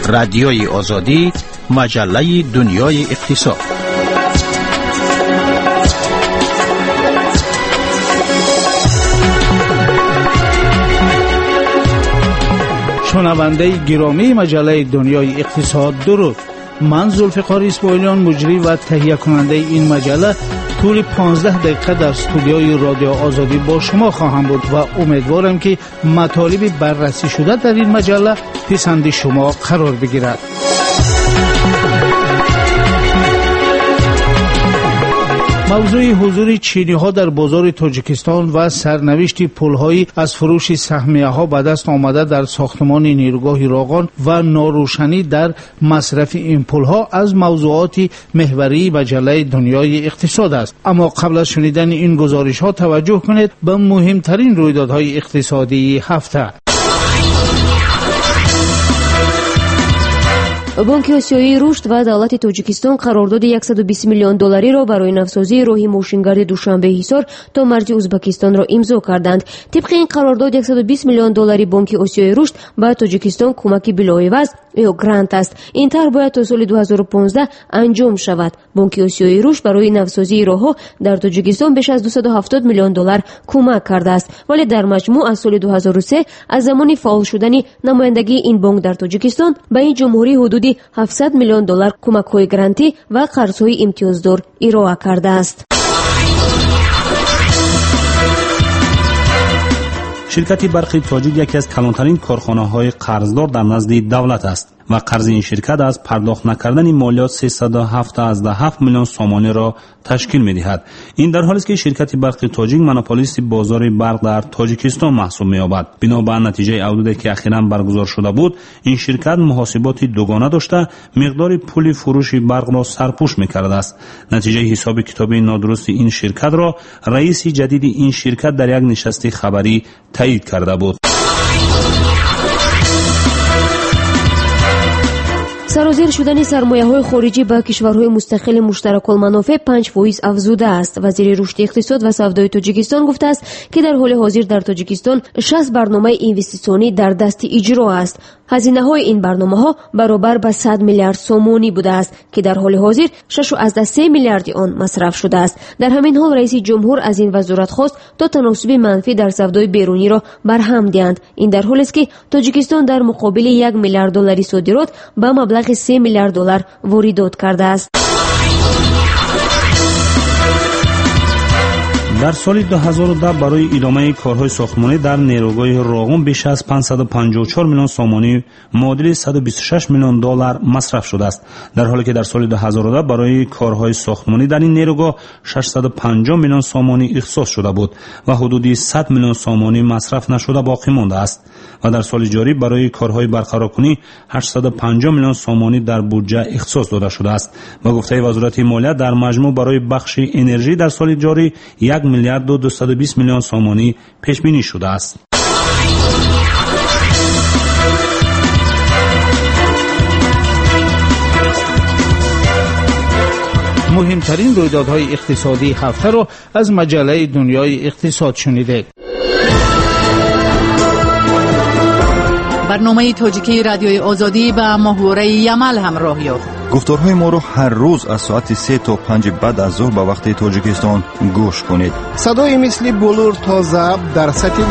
رادیوی آزادی، مجله دنیای اقتصاد. شنونده گرامی مجله دنیای اقتصاد، درود. من ذوالفقار اسماعیلیان، مجری و تهیه کننده این مجله، طول 15 دقیقه در استودیوی رادیو آزادی با شما خواهم بود و امیدوارم که مطالب بررسی شده در این مجله پسند شما قرار بگیرد. موضوع حضور چینی ها در بازار تاجیکستان و سرنوشت پول‌هایی از فروش سهمیه ها به دست آمده در ساختمان نیروگاه راغان و ناروشنی در مصرف این پول‌ها از موضوعات محوری مجله دنیای اقتصاد است. اما قبل از شنیدن این گزارش ها توجه کنید به مهمترین رویدادهای اقتصادی هفته. بانک آسیایی رشد و دولت تاجیکستان قرارداد 120 میلیون دلاری را برای نوسازی راه ماشینگرد دوشنبه حصار تا مرز ازبکستان را امضا کردند. طبق این قرارداد 120 میلیون دلاری بانک آسیایی رشد به تاجیکستان کمک بلاعوض یا گرانت است. این طرح باید تا سال 2015 انجام شود. بانک آسیایی رشد برای نوسازی راهها در تاجیکستان بیش از 270 میلیون دلار کمک کرده است، ولی در مجموع از سال 2003 از زمان فعال شدن نمایندگی این بانک در تاجیکستان به این جمهوری حدودی 700 میلیون دلار کمک‌های گرانتی و قرض‌های امتیازدار ارائه کرده است. شرکت برق تاجیک یکی از کلانترین کارخانه‌های قرضدار در نزد دولت است و قرض این شرکت از پرداخت نکردن مالیات 307 میلیون سومانی را تشکیل می‌دهد. این در حالی است که شرکت برق تاجیک مونوپولیست بازار برق در تاجیکستان محسوب می‌یابد. بنابر نتیجه اودیتی که اخیراً برگزار شده بود، این شرکت محاسبات دوگانه داشته مقدار پول فروش برق را سرپوش می‌کرده است. نتیجه حساب کتابی نادرست این شرکت را رئیس جدید این شرکت در یک نشست خبری تایید کرده بود. سرازیر شدن سرمایه‌های خارجی به کشورهای مستقل مشترک المنافع 5% افزوده است. وزیر رشد اقتصاد و سودای تاجیکستان گفته است که در حال حاضر در تاجیکستان 60 برنامه اینوستیسیونی در دست اجرا است. هزینه‌های این برنامه‌ها برابر به 100 میلیارد سومانی بوده است که در حال حاضر 6.3 میلیارد آن مصرف شده است. در همین حال رئیس جمهور از این وزارت خواست تا تناسب منفی در سودای بیرونی را برهم دهند. این در حالی است که تاجیکستان در مقابل 1 میلیارد دلاری صادرات به مبلغ 3 میلیارد دلار واردات کرده است. در سال 2010 برای ادامه کارهای ساختمانی در نیروگاه راغون بیش از 554 میلیون سومانی معادل 126 میلیون دلار مصرف شده است، در حالی که در سال 2010 برای کارهای ساختمانی در این نیروگاه 650 میلیون سومانی اختصاص شده بود و حدود 100 میلیون سومانی مصرف نشده باقی مانده است و در سال جاری برای کارهای برقرارکنی 850 میلیون سومانی در بودجه اختصاص داده شده است. با گفته وزارت مالیه در مجموع برای بخش انرژی در سال جاری 1 میلیارد و 220 میلیون سومانی پیش بینی شده است. مهمترین رویدادهای اقتصادی هفته را از مجله دنیای اقتصاد شنیدید. برنامه تاجیکی رادیوی آزادی با محور یمل همراه یافت. گفتارهای ما را هر روز از ساعت 3 تا 5 بعد از ظهر به وقت تاجیکستان گوش کنید. صدای مثل بلور تا ضبط در سطح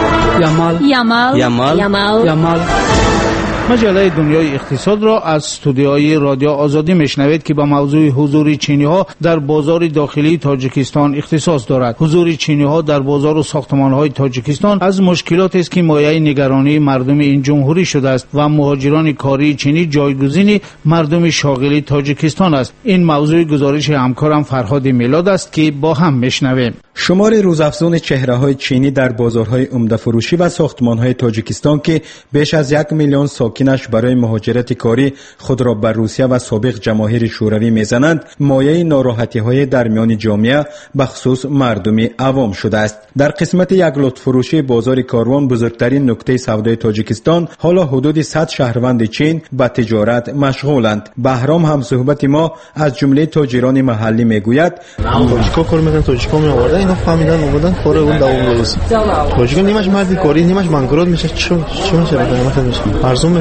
یمل. مجله دنیای اقتصاد را از استودیوی رادیو آزادی میشنوید که به موضوع حضور چینی ها در بازار داخلی تاجیکستان اختصاص دارد. حضور چینی ها در بازار و ساختمان های تاجیکستان از مشکلات است که مایه نگرانی مردم این جمهوری شده است و مهاجران کاری چینی جایگزین مردم شاغل تاجیکستان است. این موضوع گزارش همکارم فرهاد میلاد است که با هم میشنویم. شمار روزافزون چهره‌های چینی در بازارهای عمده فروشی و ساختمان‌های تاجیکستان که بیش از 1 میلیون ساکنش برای مهاجرت کاری خود را بر روسیه و سابق جماهیر شوروی میزنند، مایه ناراحتی‌های در میان جامعه بخصوص مردم عوام شده است. در قسمت یک لطف فروشی بازار کاروان، بزرگترین نقطه سودای تاجیکستان، حالا حدود 100 شهروند چین به تجارت مشغولند. بهرام هم صحبت ما از جمله تاجران محلی میگوید: تاجیکا کار میکنن، تاجیکا میآوردن، اینا فهمیدن اومدن کار اون دوام درست. تاجیکا نیمش مردی کاری، نیمش بانکرات میشه. چون چه مثلا ارزون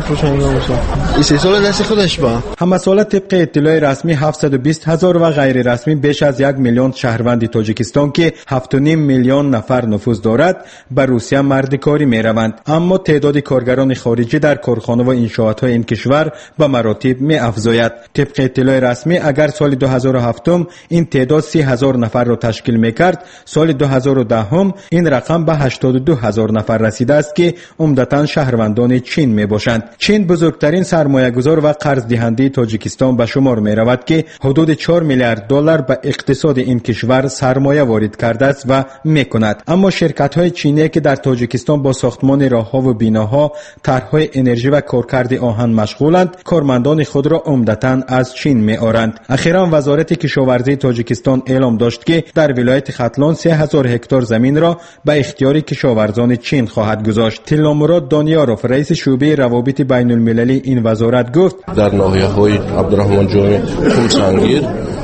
فروش انجام میشه. این 3 سال دست خودش با حماسات طبق اطلاع رسمی 720,000 و غیر رسمی بیش از 1 میلیون شهروند تاجیکستان که 7.5 میلیون نفر نفوذ دارد به روسیه مردکاری میروند، اما تعداد کارگران خارجی در کارخانه و انشاءات این کشور به مراتب می افزاید. طبق اطلاع رسمی اگر سال 2007 این تعداد 30,000 نفر را تشکیل میکرد، سال 2010 این رقم به 82,000 نفر رسیده است که عمدتاً شهروندان چین می باشند. چین بزرگترین سرمایه‌گذار و قرض دهنده تاجیکستان به شمار می رود که حدود 4 میلیارد دلار به اقتصاد این کشور سرمایه وارد کرده است و می کند. اما شرکت‌های چینی که در تاجیکستان با ساختمان راه‌ها و بناها، طرح‌های انرژی و کارکرد آهن مشغولند، کارمندان خود را عمدتاً از چین می آورند. اخیراً وزارت کشاورزی تاجیکستان اعلام داشت که در ولایت ختلان 3000 هکتار زمین را به اختیار کشاورزان چین خواهد گذاشت. تیلامراد دانیاروف رئیس شعبه روابط بین المللی این وزارت گفت در ناحیه‌های عبدالرحمن جان کومسنگیر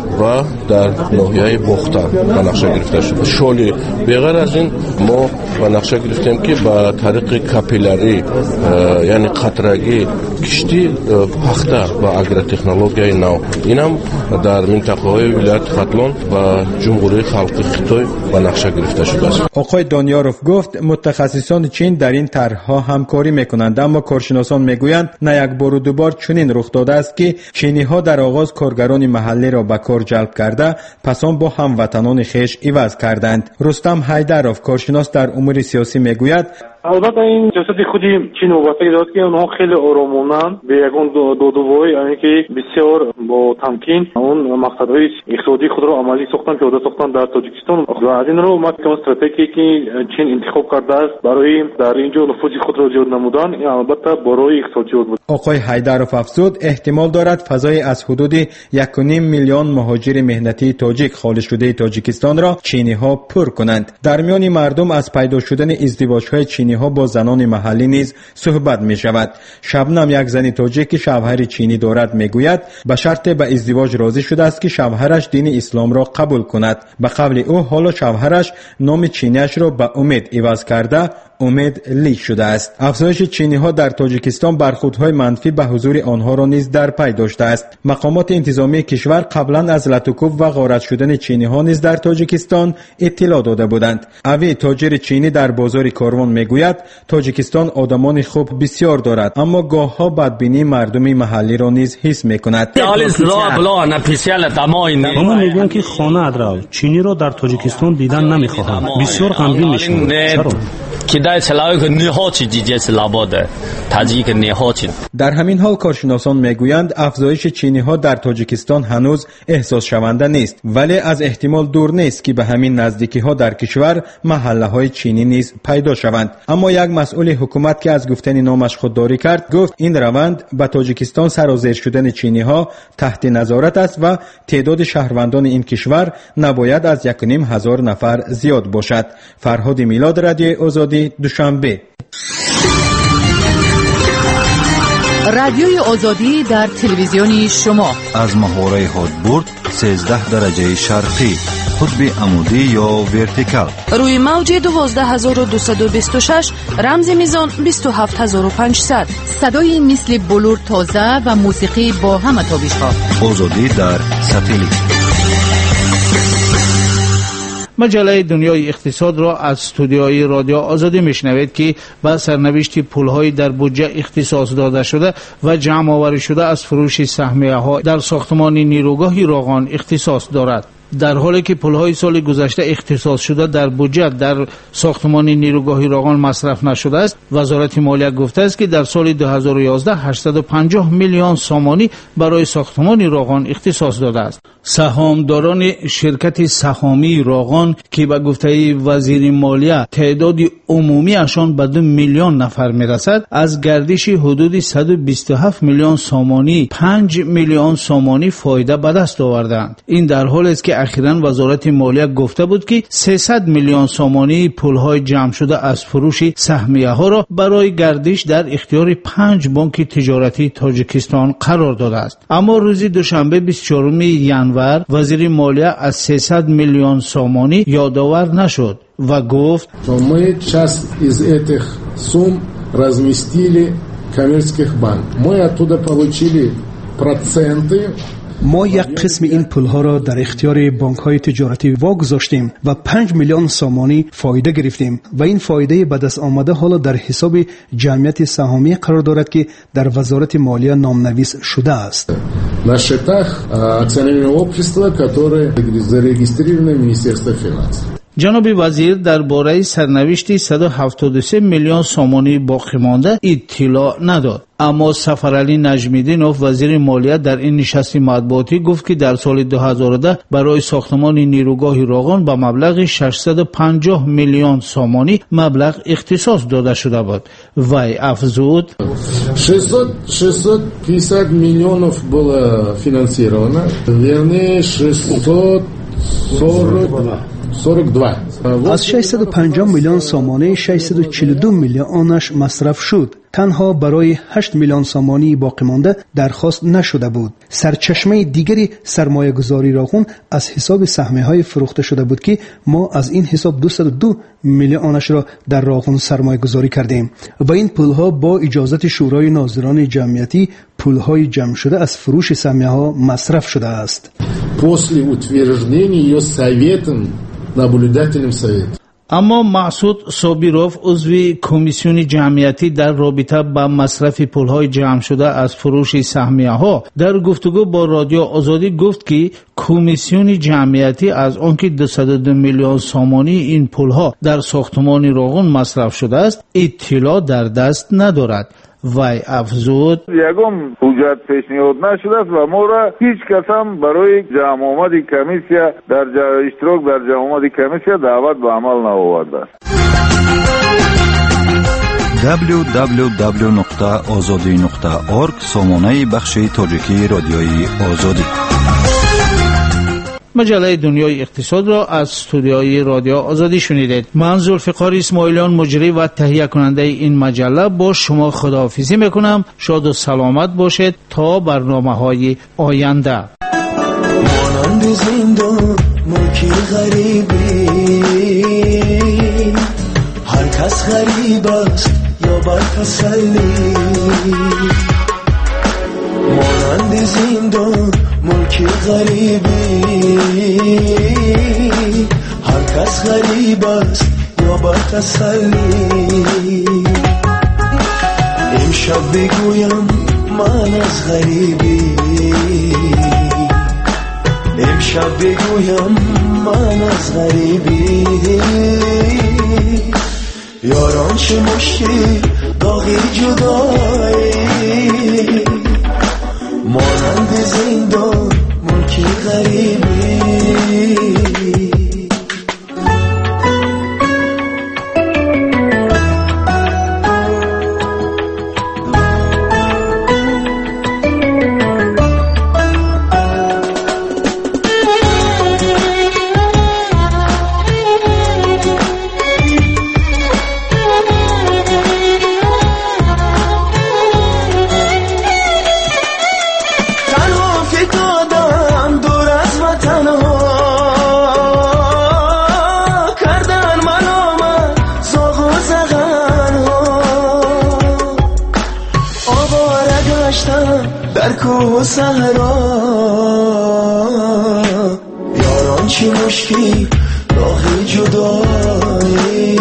و در ناحیه بختان به نقشه گرفته شده. شالی بغیر از این ما به نقشه گرفتیم که با طریق کاپیلاری یعنی قطرگی کشتی پخته با اگروتکنولوژی نو اینم در منطقه های ولایت ختلان و جمهوری خلق خیتای به نقشه گرفته شده است. آقای دانیاروف گفت متخصصان چین در این طرح‌ها همکاری میکنند، اما کارشناسان میگویند نه یک بار و دو بار چنین رخ داده است که چینی‌ها در آغاز کارگران محلی را به کار جلب کرده پس آن با هموطنان خویش عوض کردند. رستم حیدروف کارشناس در امور سیاسی میگوید البته این سیاست خودی چین وابسته دارد که اونها خیلی آرامانه به یگان دودوی یعنی که بسیار با تمکین اون مقصدهای اقتصادی خود را عملی ساختن، پیاده ساختن در تاجیکستان و از این رو ما که استراتژی که چین انتخاب کرده است برای در اینجا نفوذ خود را زیاد نمودن، این البته برای اقتصادی بود. آقای حیدروف افزود احتمال دارد فضای از حدود 1.5 میلیون مهاجر مهنتی تاجیک خالص شده تاجیکستان را چینی ها پر کنند. در میان مردم از پیدا شدن ازدواج های چینی ها با زنان محلی نیز صحبت می شود. شبنم یک زن تاجیک که شوهر چینی دارد میگوید به شرط به ازدواج راضی شده است که شوهرش دین اسلام را قبول کند. به قول او حالا شوهرش نام چینیش را به امید عوض کرده امید لی شده است. افزایش چینی ها در تاجیکستان برخوردهای منفی به حضور آنها را نیز در پی داشته است. مقامات انتظامی کشور قبلا از لطوکوب و غارت شدن چینی ها نیز در تاجیکستان اطلاع داده بودند. اوی تاجر چینی در بازار کاروان میگوید تاجیکستان آدمان خوب بسیار دارد، اما گاه ها بدبینی مردم محلی را نیز حس میکند. ما میگویم که خانه ادراو چینی را در تاجیکستان دیدن نمیخواهم. بسیار غمگین میشم. چرا؟ در همین حال کارشناسان میگویند افزایش چینی ها در تاجیکستان هنوز احساس شونده نیست، ولی از احتمال دور نیست که به همین نزدیکی ها در کشور محله های چینی نیز پیدا شوند. اما یک مسئول حکومت که از گفتن نامش خودداری کرد گفت این روند به تاجیکستان سرازیر شدن چینی ها تحت نظارت است و تعداد شهروندان این کشور نباید از 1.5 نفر زیاد باشد. فرهاد میلاد، رادیو آزادی، دوشنبه. رادیوی آزادی در تلویزیونی شما از محوره هادبورد 13 درجه شرقی، قطب عمودی یا ورتیکال، روی موج 12226 رمز میزان 27500. صدای مثل بلور تازه و موسیقی با همه تابش ها. آزادی در ساتلیت. مجله دنیای اقتصاد را از استودیوی رادیو آزادی میشنوید که با سرنوشت پول‌های در بودجه اختصاص داده شده و جمع آوری شده از فروش سهمیه‌ها در ساختمان نیروگاه راغان اختصاص دارد. در حالی که پول‌های سال گذشته اختصاص شده در بودجه در ساختمان نیروگاه راغان مصرف نشده است، وزارت مالیه گفته است که در سال 2011 850 میلیون سامانی برای ساختمان راغان اختصاص داده است. سهامداران شرکت سهامی راغان که به گفته وزیر مالیه تعداد عمومی اشان به 2 میلیون نفر میرسد، از گردش حدود 127 میلیون سامانی 5 میلیون سامانی فایده به دست آوردند. این در حالی است که اخیراً وزارت مالیه گفته بود که 300 میلیون سامانی پول‌های جمع شده از فروش سهمیه‌ها را برای گردش در اختیار 5 بانک تجارتی تاجیکستان قرار داده است. اما روز دوشنبه 24 ینور وزیر مالیه از 300 میلیون سامانی یادآور نشد و گفت ما часть из этих сумм разместили коммерческих банков. Мы оттуда получили проценты. ما یک قسم این پولها را در اختیار بانک‌های تجارتی واگذاشتیم و 5 میلیون سامانی فایده گرفتیم و این فایده به دست آمده حالا در حساب جمعیت سهامی قرار دارد که در وزارت مالیه نامنویس شده است. На счетах акционерного общества, которые зарегистрированы в Министерстве финансов. جناب وزیر درباره سرنوشت 173 میلیون سامانی باقی مانده اطلاع نداد. اما سفرعلی نجمیدینوف وزیر مالیه در این نشست مطبوعاتی گفت که در سال 2010 برای ساختمان نیروگاه راغون به مبلغ 650 میلیون سامانی مبلغ اختصاص داده شده بود. وی افزود 650 миллионов было финансировано, вернее 642. از 650 میلیون سامانه 642 میلیون آنش مصرف شد. تنها برای 8 میلیون سامانی باقی مانده درخواست نشده بود. سرچشمه دیگری سرمایه گذاری راغون از حساب سهمیه های فروخته شده بود که ما از این حساب 202 میلیون آنش را در راغون سرمایه گذاری کردیم و این پولها با اجازت شورای ناظران جمعیتی پولهای جمع شده از فروش سهمیه ها مصرف شده است. После утверждения ее советом, наблюдательным советом. اما مسعود صابیروف عضو کمیسیون جمعیتی در رابطه با مصرف پولهای جمع شده از فروش سهمیه ها در گفتگو با رادیو آزادی گفت که کمیسیون جمعیتی از آنکه 202 میلیون سامانی این پولها در ساختمان راغون مصرف شده است اطلاع در دست ندارد. وی افزود یگم حجت پیشنهاد نشده است و ما را هیچ کس هم برای جمع آمد کمیسیا در اشتراک در جمع آمد کمیسیا دعوت به عمل نآورده است. www.azadi.org سامانه بخش تاجیکی رادیوی آزادی. مجله دنیای اقتصاد را از استودیوی رادیو آزادی شنیدید. من ذوالفقار اسماعیلیان مجری و تهیه کننده این مجله با شما خداحافظی میکنم. شاد و سلامت باشید تا برنامه‌های آینده. مانند زندان ملکی غریبی هر کس غریب است یا بر تسلی مانند زندان ملکی غریبی هر کس غریب است یا بر تسلی امشب بگویم من از غریبی امشب بگویم من از غریبی یاران چه مشکل داغی جدایی مانند زندان ملکی غریبی در کوه و صحرا یاران چی مشکی راهی جدایی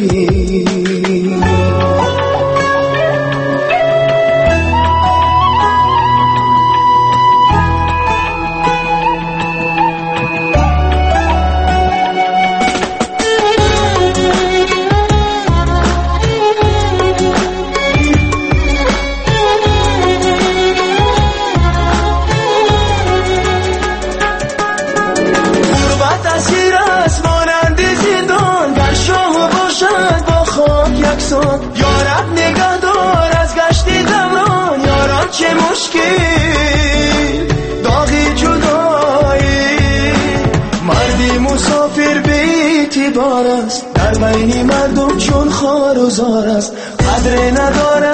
یارب نگاه دار از گشتی دوران یاران چه مشکل داغی جدایی مردی مسافر به اعتبار است در بین مردم چون خار و زار است قدر نداره